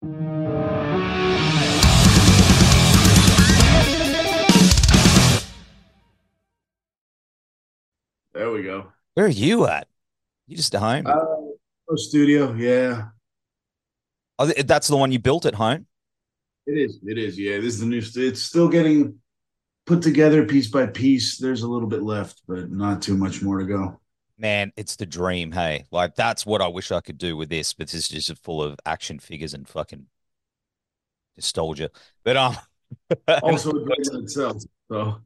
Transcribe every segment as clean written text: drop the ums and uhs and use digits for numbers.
There we go. Where are you at? You just at home? Studio, yeah. Oh, that's the one you built at home? It is. It is. Yeah, this is the new. It's still getting put together piece by piece. There's a little bit left, but not too much more to go. Man, it's the dream. Hey, like that's what I wish I could do with this, but this is just full of action figures and fucking nostalgia. But Also a dream in itself. So,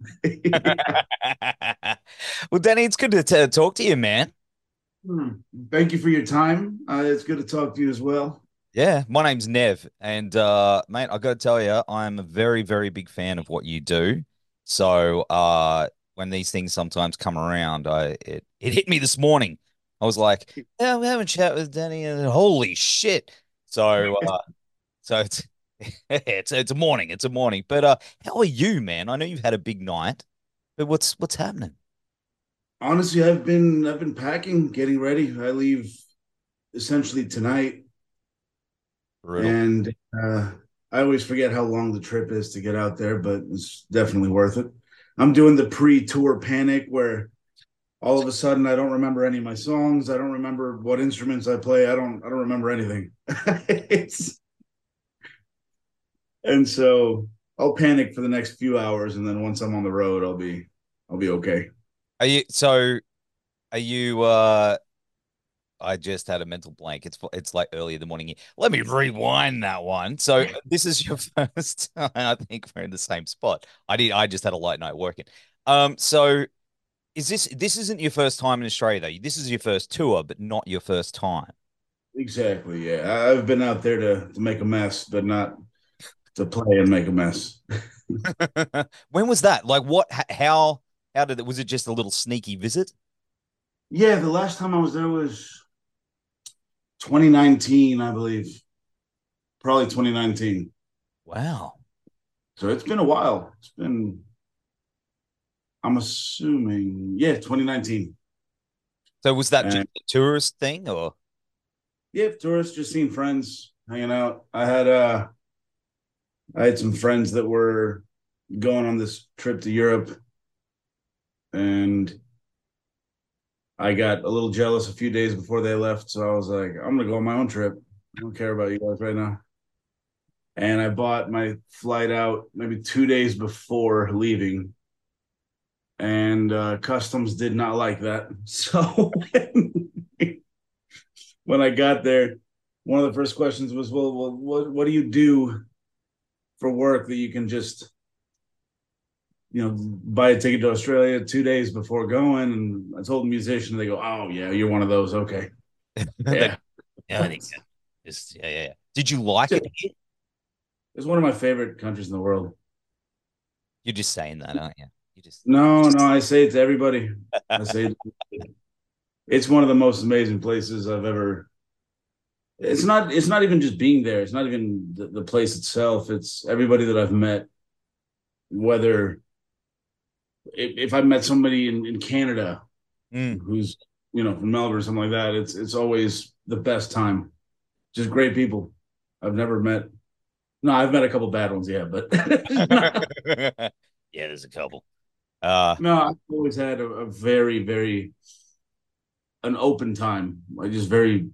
well, Danny, it's good to talk to you, man. Hmm. Thank you for your time. It's good to talk to you as well. Yeah, my name's Nev, and mate, I got to tell you, I'm a very, very big fan of what you do. So, when these things sometimes come around, it hit me this morning. I was like, "Yeah, we haven't chat with Danny, and holy shit!" So, so it's it's a morning, it's a morning. But how are you, man? I know you've had a big night, but what's happening? Honestly, I've been packing, getting ready. I leave essentially tonight, Brutal. and I always forget how long the trip is to get out there, but it's definitely worth it. I'm doing the pre-tour panic where all of a sudden I don't remember any of my songs. I don't remember what instruments I play. I don't remember anything. it's, and so I'll panic for the next few hours, and then once I'm on the road, I'll be okay. Are you so? Are you? I just had a mental blank. It's like early in the morning. Let me rewind that one. So this is your first time. I think we're in the same spot. I just had a light night working. So is this isn't your first time in Australia though? This is your first tour, but not your first time. Exactly. Yeah, I've been out there to make a mess, but not to play and make a mess. When was that? Like what? How did it? Was it just a little sneaky visit? Yeah, the last time I was there was 2019, I believe. Probably 2019. Wow. So it's been a while. It's been, I'm assuming, yeah, 2019. So was that just And a tourist thing or? yeah, tourists just seeing friends, hanging out. I had some friends that were going on this trip to Europe, and I got a little jealous a few days before they left. So I was like, I'm gonna go on my own trip. I don't care about you guys right now. And I bought my flight out maybe 2 days before leaving, and customs did not like that. So when I got there, one of the first questions was, "Well, what do you do for work that you can just buy a ticket to Australia 2 days before going?" And I told the musician, they go, "Oh yeah, you're one of those. Okay, That, yeah." yeah, I think just yeah. Did you like it? It's one of my favorite countries in the world. You're just saying that, aren't you? You No, no, just I say it to everybody. I say it's one of the most amazing places I've ever. It's not even just being there. It's not even the place itself. It's everybody that I've met. Whether if I met somebody in Canada mm. who's from Melbourne or something like that, it's always the best time. Just great people. I've never met. No, I've met a couple bad ones, yeah, but Yeah, there's a couple. Uh, no, I've always had a very, very an open time. I just very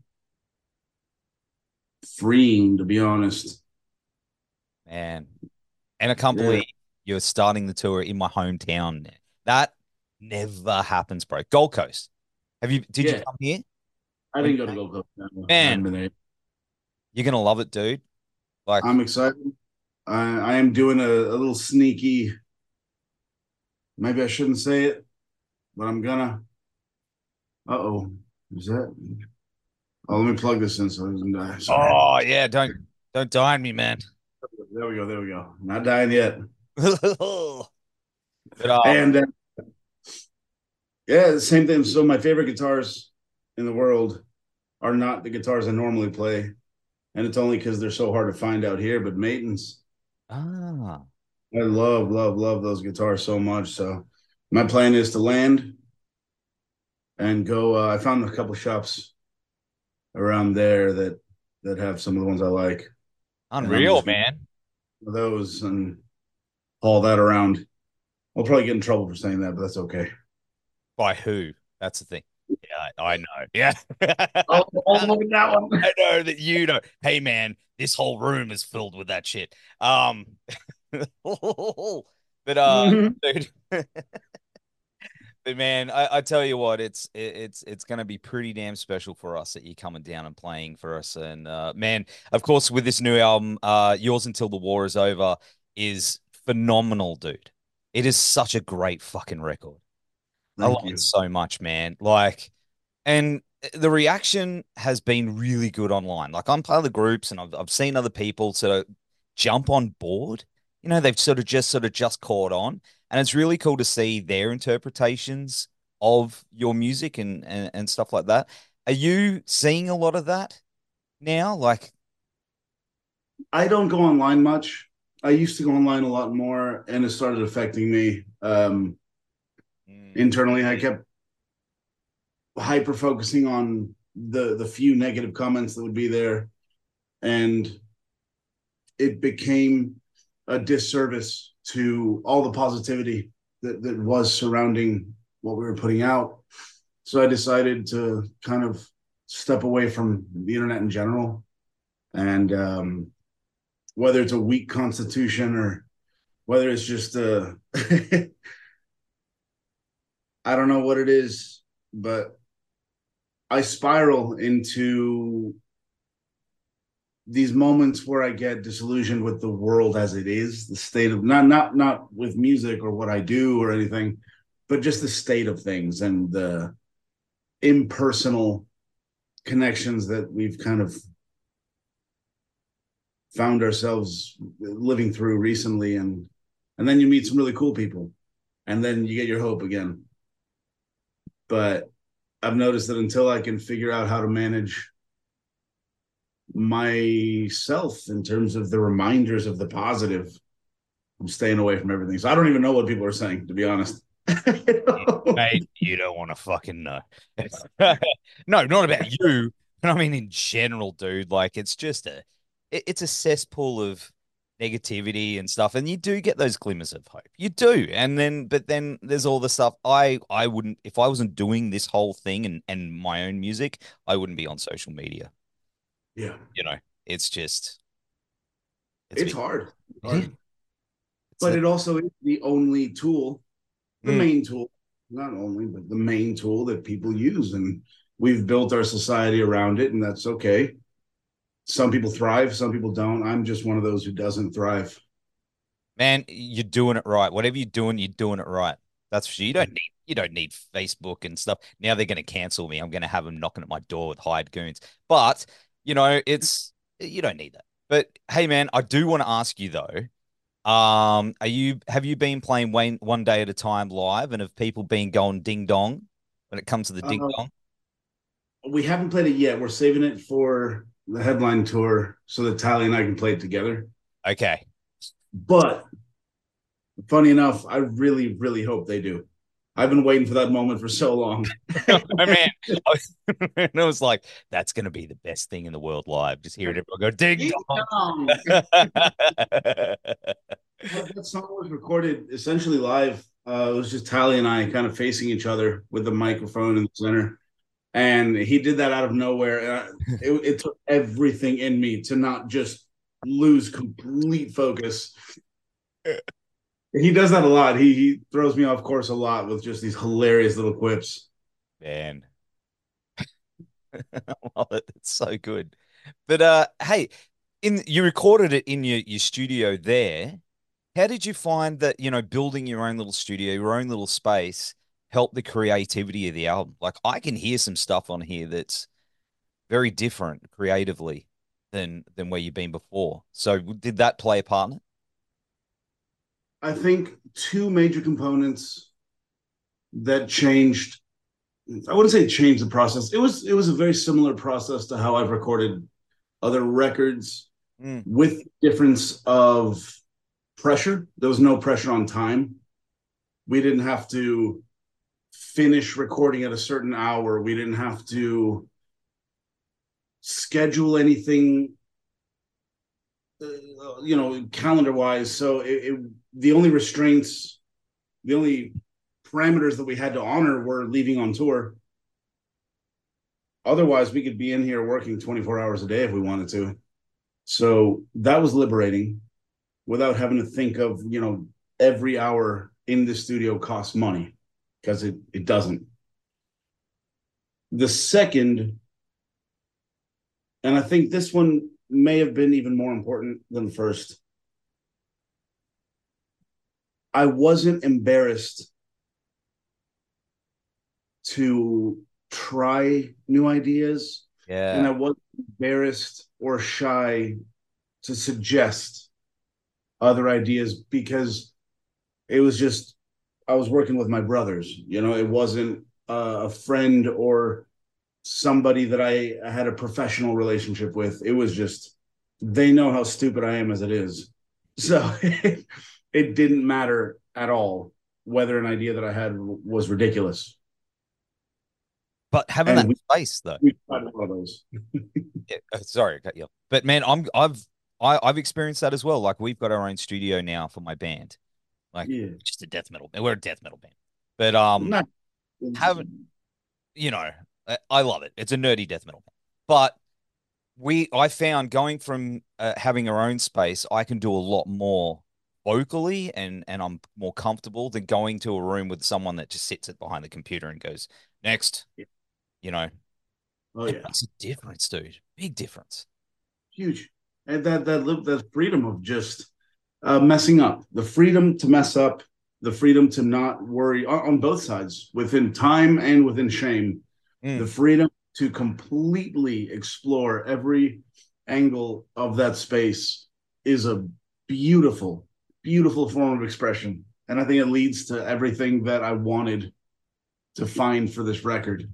freeing, to be honest. man, and I can't Yeah, believe you're starting the tour in my hometown. That never happens, bro. Gold Coast. Did you yeah. come here I when didn't you go to came? Gold Coast. No, I haven't Man, been there. you're gonna love it, dude. Like, I'm excited. I am doing a little sneaky. Maybe I shouldn't say it, but I'm gonna. Uh-oh. Is that? Oh, let me plug this in so it doesn't die. Sorry. oh yeah, don't die on me, man. There we go. There we go. Not dying yet. But And yeah, the same thing. So my favorite guitars in the world are not the guitars I normally play, and it's only because they're so hard to find out here. But Maitons, ah, I love, love, love those guitars so much. So my plan is to land and go. I found a couple shops around there that have some of the ones I like. and I'm Unreal, just gonna man. do those and haul that around. I'll probably get in trouble for saying that, but that's okay. By who? That's the thing. Yeah, I know. Yeah. I'll look at that one. I know that you know. Hey man, this whole room is filled with that shit. But Mhm. dude, but man, I tell you what, it's gonna be pretty damn special for us that you're coming down and playing for us. And man, of course, with this new album, Yours Until the War Is Over is phenomenal, dude. It is such a great fucking record. I love Thank it you. so much, man. Like, and the reaction has been really good online. Like, I'm part of the groups, and I've seen other people sort of jump on board. You know, they've sort of just caught on, and it's really cool to see their interpretations of your music and stuff like that. Are you seeing a lot of that now? Like, I don't go online much. I used to go online a lot more, and it started affecting me mm, internally. I kept hyper focusing on the few negative comments that would be there, and it became a disservice to all the positivity that was surrounding what we were putting out. So I decided to kind of step away from the internet in general, and whether it's a weak constitution or whether it's just a I don't know what it is, but I spiral into these moments where I get disillusioned with the world as it is, the state of not with music or what I do or anything, but just the state of things and the impersonal connections that we've kind of found ourselves living through recently, and then you meet some really cool people, and then you get your hope again. But I've noticed that until I can figure out how to manage myself in terms of the reminders of the positive, I'm staying away from everything. So I don't even know what people are saying, to be honest. mate, you don't want to fucking know. No, not about you, but I mean in general, dude. Like it's just it's a cesspool of negativity and stuff, and you do get those glimmers of hope. You do, and then but then there's all the stuff. I wouldn't if I wasn't doing this whole thing and my own music, I wouldn't be on social media. Yeah, You know, it's just it's a it's bit hard. It's it is. hard. It's But a it also is the only tool, the mm, main tool, not only, but the main tool that people use. And we've built our society around it, and that's okay. Some people thrive, some people don't. I'm just one of those who doesn't thrive. man, you're doing it right. Whatever you're doing it right. That's for sure. You don't need Facebook and stuff. Now they're going to cancel me. I'm going to have them knocking at my door with hired goons. But it's you don't need that. But hey, man, I do want to ask you though. Have you been playing one day at a time live, and have people been going ding dong when it comes to the ding Uh, dong? we haven't played it yet. We're saving it for the headline tour so that Tally and I can play it together. Okay. But funny enough, I really, really hope they do. I've been waiting for that moment for so long. I mean, and I was like, that's going to be the best thing in the world live. Just hearing everyone go ding Ding dong. dong. That song was recorded essentially live. It was just Tally and I kind of facing each other with the microphone in the center. And he did that out of nowhere. It took everything in me to not just lose complete focus. He does that a lot. He throws me off course a lot with just these hilarious little quips. Man, I love it. It's so good. But hey, in you recorded it in your studio there. How did you find that, building your own little studio, your own little space helped the creativity of the album? Like I can hear some stuff on here that's very different creatively than where you've been before. So did that play a part in it? I think two major components that changed. I wouldn't say changed the process. It was a very similar process to how I've recorded other records, Mm. with difference of pressure. There was no pressure on time. We didn't have to finish recording at a certain hour. We didn't have to schedule anything calendar wise. So the only restraints, the only parameters that we had to honor were leaving on tour. Otherwise, we could be in here working 24 hours a day if we wanted to. So that was liberating without having to think of, every hour in the studio costs money, because it doesn't. The second, and I think this one may have been even more important than the first, I wasn't embarrassed to try new ideas, and I Yeah. wasn't embarrassed or shy to suggest other ideas, because it was just, I was working with my brothers. It wasn't a friend or somebody that I had a professional relationship with. It was just, they know how stupid I am as it is. So it didn't matter at all whether an idea that I had was ridiculous. But having And that space though. we tried one of those. Yeah, sorry, I cut you off. But man, I've experienced that as well. Like we've got our own studio now for my band. Like Yeah. just a death metal. We're a death metal band. But Not, haven't you know, I love it. It's a nerdy death metal. But I found going from having our own space, I can do a lot more vocally and I'm more comfortable than going to a room with someone that just sits it behind the computer and goes, next, you know, oh it yeah, makes a difference, dude. Big difference. huge. And that freedom of just messing up, the freedom to mess up, the freedom to not worry on both sides, within time and within shame, the Mm. freedom to completely explore every angle of that space is a beautiful, beautiful form of expression. And I think it leads to everything that I wanted to find for this record.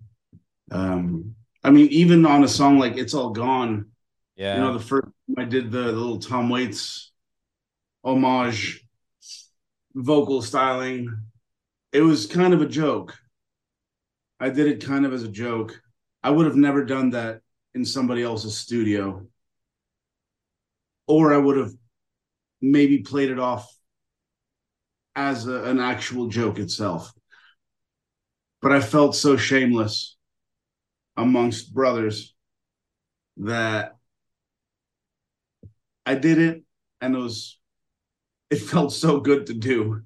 I mean, even on a song like "It's All Gone," Yeah. the first time I did the little Tom Waits homage vocal styling, it was kind of a joke. I did it kind of as a joke. I would have never done that in somebody else's studio, or I would have maybe played it off as an actual joke itself. But I felt so shameless amongst brothers that I did it, and it felt so good to do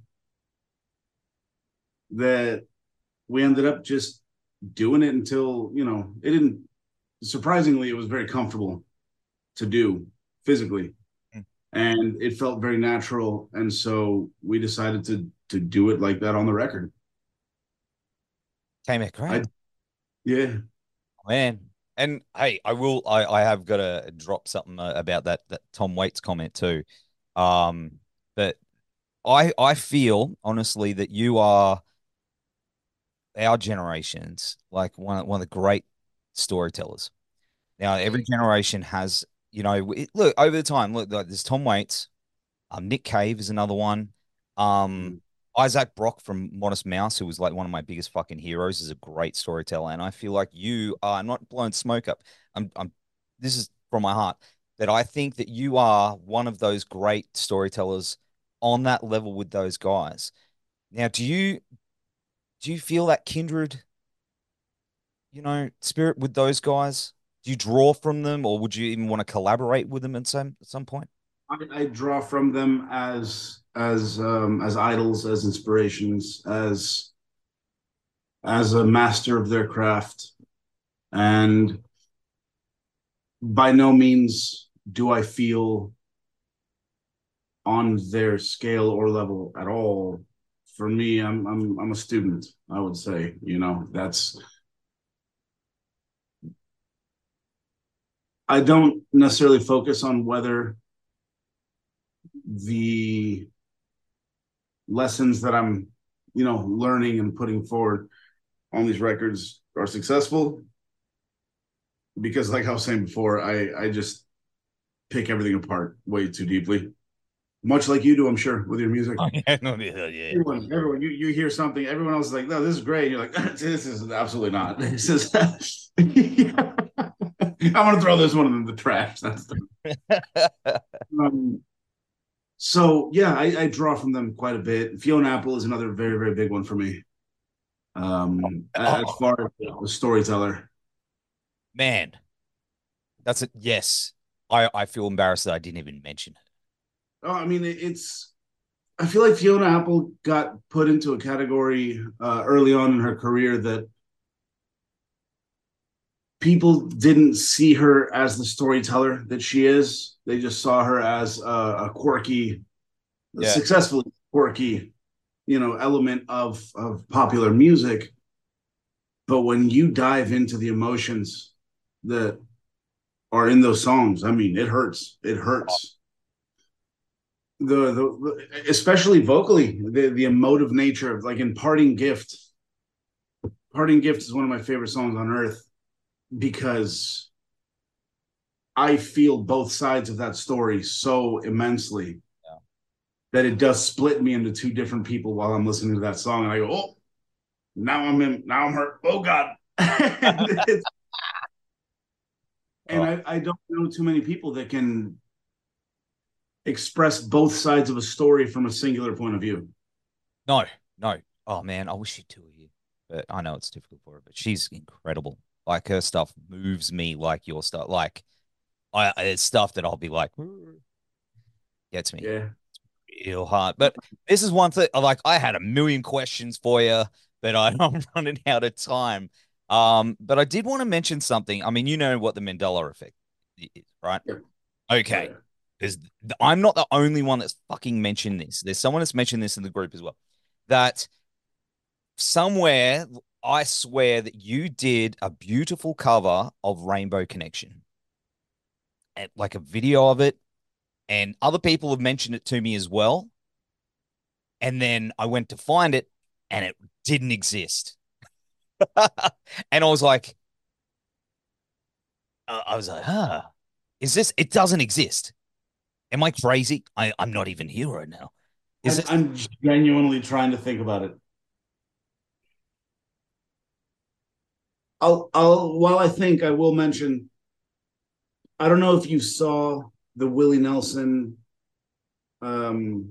that we ended up just doing it until, it didn't, surprisingly, it was very comfortable to do physically, Mm. and it felt very natural. And so we decided to do it like that on the record. Came out I, great. yeah. Man. And hey, I have got to drop something about that Tom Waits comment too. But I feel honestly that you are our generation's like one of the great storytellers. Now, every generation has, look over the time. Look, like, there's Tom Waits, Nick Cave is another one. Um, Isaac Brock from Modest Mouse, who was like one of my biggest fucking heroes, is a great storyteller, and I feel like you are not blowing smoke up. I'm. This is from my heart that I think that you are one of those great storytellers on that level with those guys. Now, do you feel that kindred, spirit with those guys? Do you draw from them, or would you even want to collaborate with them at some point? I draw from them as idols, as inspirations, as a master of their craft. And by no means do I feel on their scale or level at all. For me, I'm a student, I would say. That's, I don't necessarily focus on whether the lessons that I'm, learning and putting forward on these records are successful, because like I was saying before, I just pick everything apart way too deeply. Much like you do, I'm sure, with your music. Oh, yeah, no, yeah, yeah. Everyone, you hear something, everyone else is like, no, this is great. And you're like, this is absolutely not. This is I'm gonna throw this one in the trash. Um, so yeah, I draw from them quite a bit. Fiona Apple is another very, very big one for me. As Oh far as the storyteller. man, that's it. Yes, I feel embarrassed that I didn't even mention it. Oh, I mean, it's. I feel like Fiona Apple got put into a category early on in her career that people didn't see her as the storyteller that she is. They just saw her as a quirky, Yeah, successfully quirky, element of popular music. But when you dive into the emotions that are in those songs, I mean, it hurts. It hurts. The especially vocally, the emotive nature of like in Parting Gift. Parting Gift is one of my favorite songs on earth because I feel both sides of that story so immensely yeah. that it does split me into two different people while I'm listening to that song. And I go, oh, now I'm hurt. Oh God. and Oh I don't know too many people that can express both sides of a story from a singular point of view. no, no. Oh man, I wish she'd tour here, but I know it's difficult for her. But she's incredible. Like her stuff moves me like your stuff. Like it's stuff that I'll be like, gets me Yeah. real hard. But this is one thing. Like I had a million questions for you, but I'm running out of time. But I did want to mention something. I mean, you know what the Mandela effect is, right? Yeah. Oh Okay. yeah. Because I'm not the only one that's fucking mentioned this. There's someone that's mentioned this in the group as well. That somewhere, I swear that you did a beautiful cover of Rainbow Connection, and like a video of it, and other people have mentioned it to me as well. And then I went to find it, and it didn't exist. And I was like, is this? It doesn't exist. Am I crazy? I'm not even here right now. Is this? I'm genuinely trying to think about it. While I think, I will mention, I don't know if you saw the Willie Nelson um,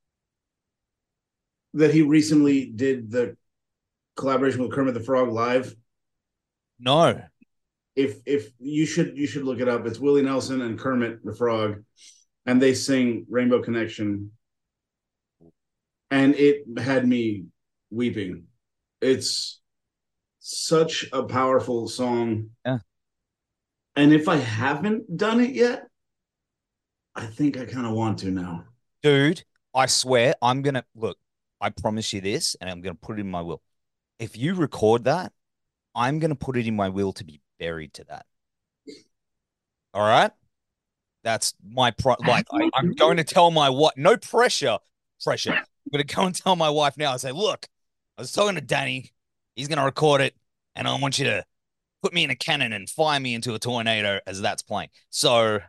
that he recently did the collaboration with Kermit the Frog live. No. If you should look it up. It's Willie Nelson and Kermit the Frog, and they sing Rainbow Connection, and it had me weeping. It's such a powerful song, Yeah. and if I haven't done it yet, I think I kind of want to now. Dude, I swear I'm gonna look, I promise you this, and I'm gonna put it in my will. If you record that, I'm gonna put it in my will to be buried to that. All right? That's my like I'm going to tell my what no pressure, pressure. I'm gonna go and tell my wife now and say, look, I was talking to Danny, he's gonna record it, and I want you to put me in a cannon and fire me into a tornado as that's playing. So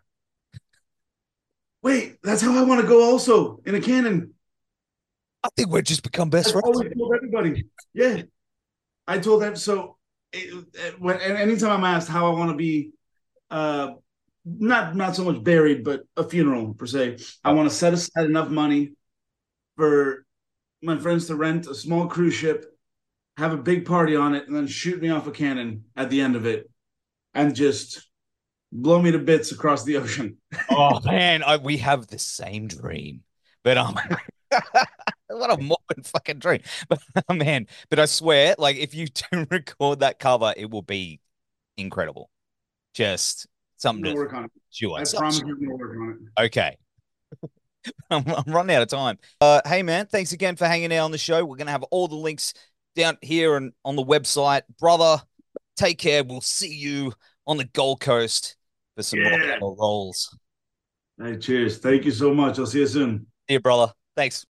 Wait, that's how I want to go. Also in a cannon. I think we've just become best I've friends. always told everybody. Yeah, I told them. So and anytime I'm asked how I want to be, uh, not so much buried, but a funeral per se, I Yep. want to set aside enough money for my friends to rent a small cruise ship, have a big party on it, and then shoot me off a cannon at the end of it, and just blow me to bits across the ocean. Oh man, we have the same dream. But what a morbid fucking dream. But man, but I swear, like if you do record that cover, it will be incredible. Just I'm something gonna to work on it. chew on. I promise you, I'm gonna work on it. Okay. I'm running out of time. Hey man, thanks again for hanging out on the show. We're gonna have all the links down here and on the website. Brother, take care. We'll see you on the Gold Coast for some rock and Yeah. roll rolls. Hey, cheers. Thank you so much. I'll see you soon. See you, brother. Thanks.